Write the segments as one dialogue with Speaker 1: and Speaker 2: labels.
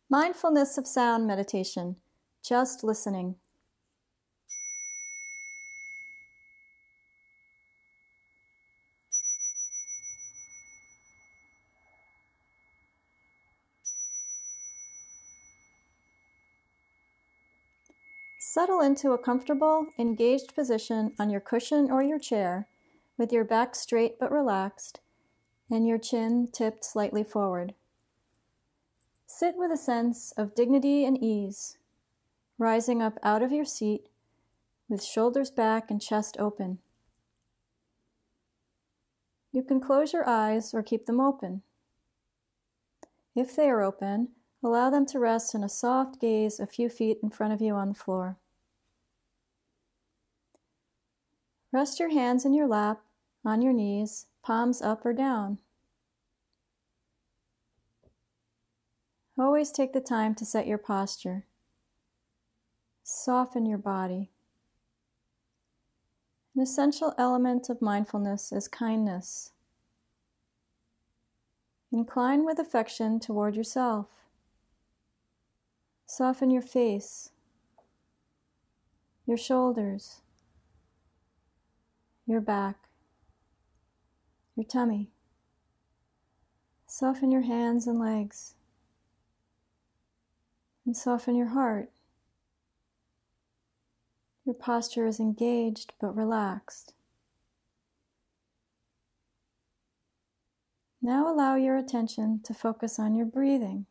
Speaker 1: Mindfulness of sound meditation, just listening. Settle into a comfortable, engaged position on your cushion or your chair, with your back straight but relaxed, and your chin tipped slightly forward. Sit with a sense of dignity and ease, rising up out of your seat with shoulders back and chest open. You can close your eyes or keep them open. If they are open, allow them to rest in a soft gaze a few feet in front of you on the floor. Rest your hands in your lap, on your knees, palms up or down. Always take the time to set your posture. Soften your body. An essential element of mindfulness is kindness. Incline with affection toward yourself. Soften your face, your shoulders, your back, your tummy. Soften your hands and legs. And soften your heart. Your posture is engaged but relaxed. Now allow your attention to focus on your breathing.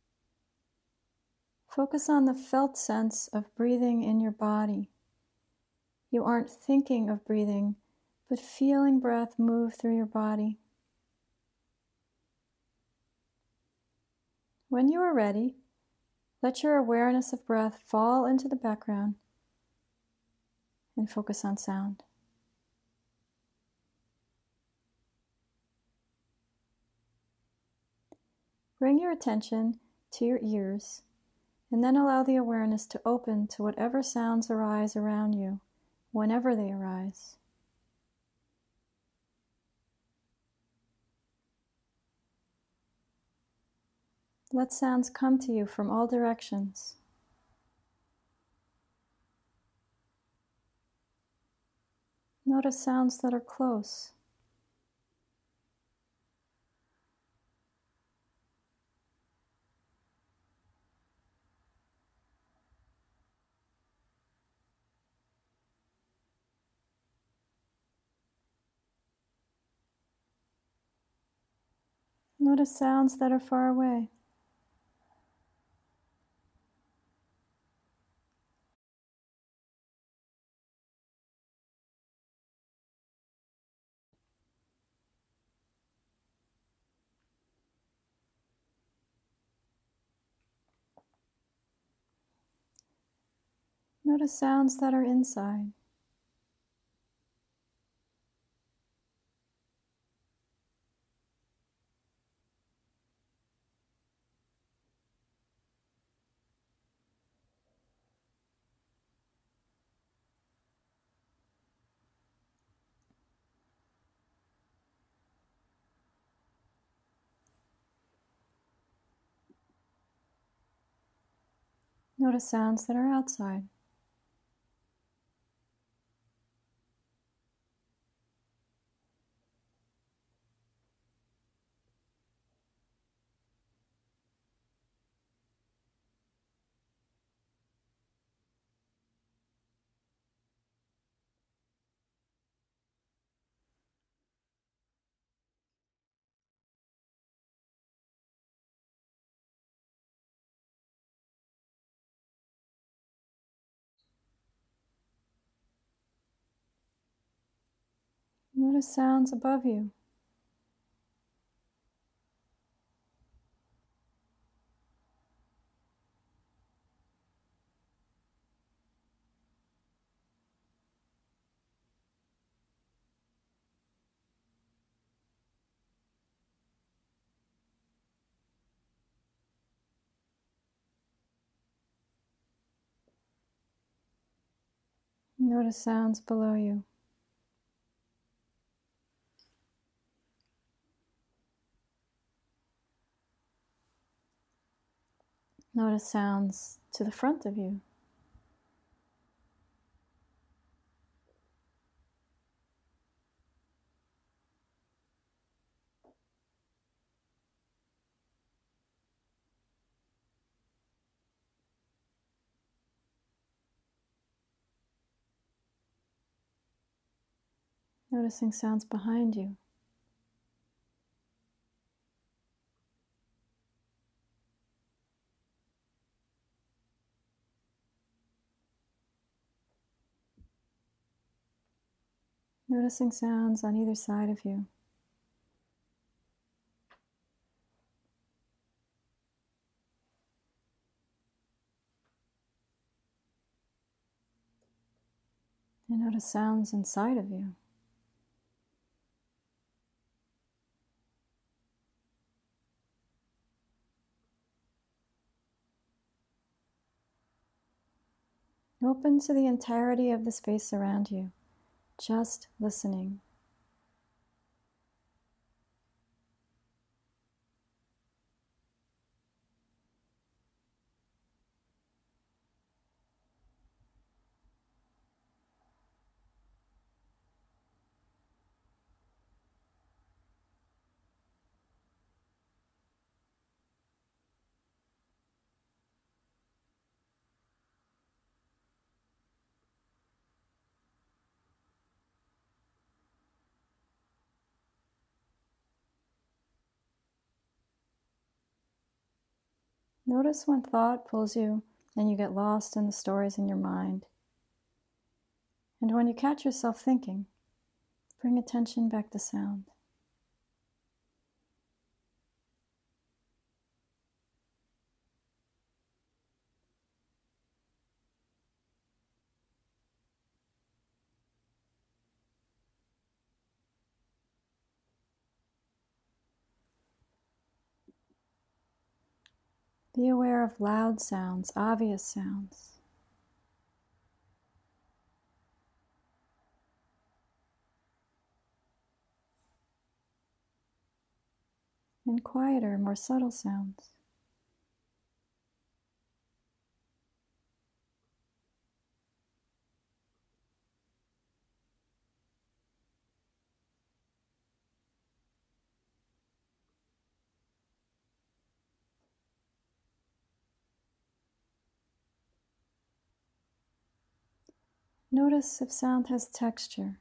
Speaker 1: Focus on the felt sense of breathing in your body. You aren't thinking of breathing, but feeling breath move through your body. When you are ready, let your awareness of breath fall into the background and focus on sound. Bring your attention to your ears, and then allow the awareness to open to whatever sounds arise around you, whenever they arise. Let sounds come to you from all directions. Notice sounds that are close. Notice sounds that are far away. Notice sounds that are inside. Notice sounds that are outside. Notice sounds above you. Notice sounds below you. Notice sounds to the front of you. Noticing sounds behind you. Noticing sounds on either side of you. And notice sounds inside of you. Open to the entirety of the space around you, just listening. Notice when thought pulls you and you get lost in the stories in your mind. And when you catch yourself thinking, bring attention back to sound. Be aware of loud sounds, obvious sounds. And quieter, more subtle sounds. Notice if sound has texture.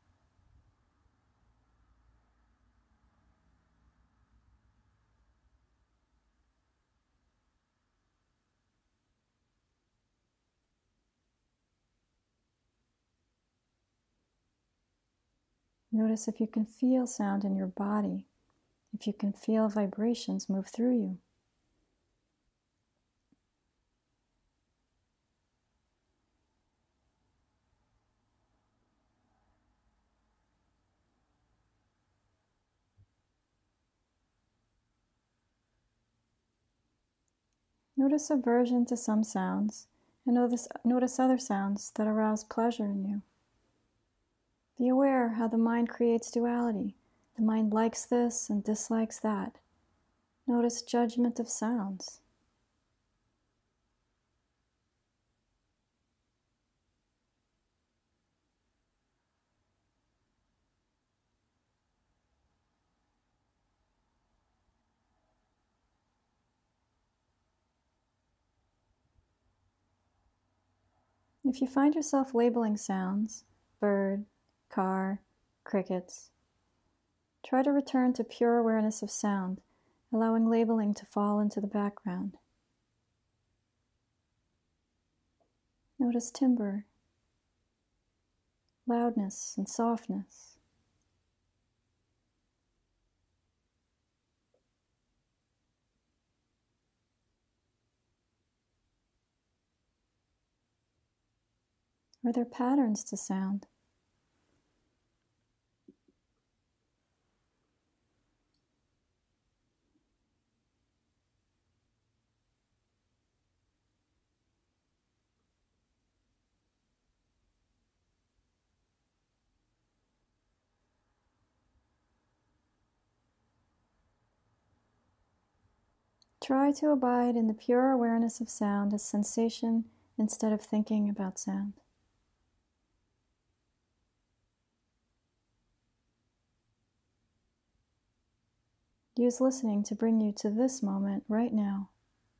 Speaker 1: Notice if you can feel sound in your body, if you can feel vibrations move through you. Notice aversion to some sounds, and notice other sounds that arouse pleasure in you. Be aware how the mind creates duality. The mind likes this and dislikes that. Notice judgment of sounds. If you find yourself labeling sounds, bird, car, crickets, try to return to pure awareness of sound, allowing labeling to fall into the background. Notice timbre, loudness, and softness. Are there patterns to sound? Try to abide in the pure awareness of sound as sensation instead of thinking about sound. Use listening to bring you to this moment right now.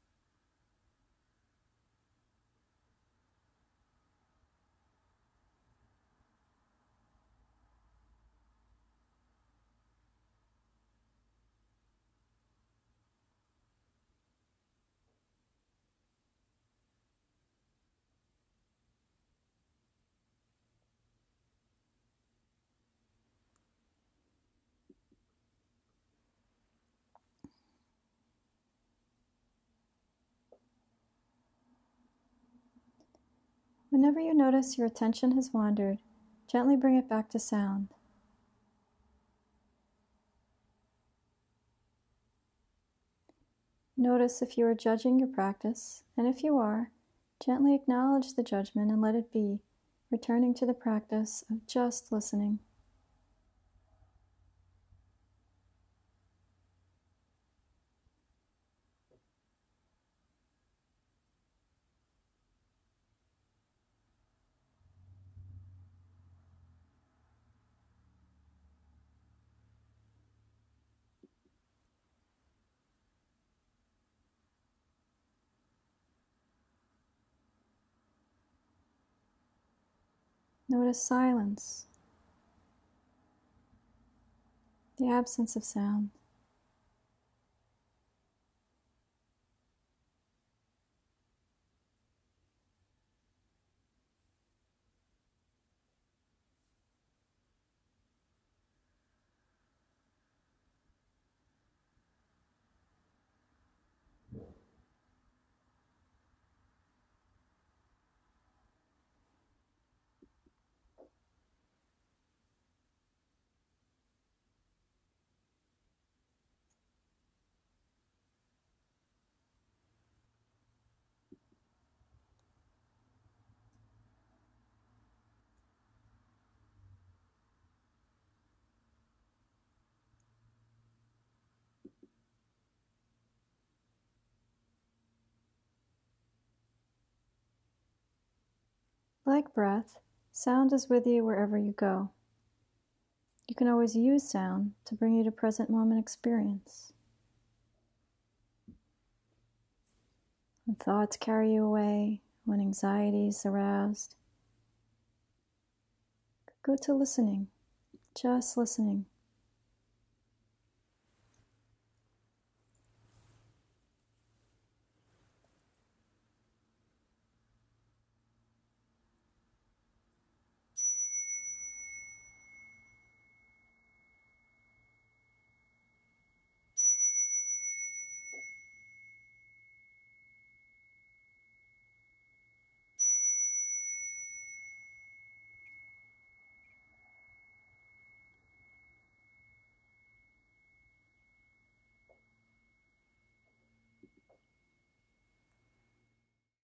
Speaker 1: Whenever you notice your attention has wandered, gently bring it back to sound. Notice if you are judging your practice, and if you are, gently acknowledge the judgment and let it be, returning to the practice of just listening. Notice silence, the absence of sound. Like breath, sound is with you wherever you go. You can always use sound to bring you to present moment experience. When thoughts carry you away, when anxiety is aroused, go to listening, just listening.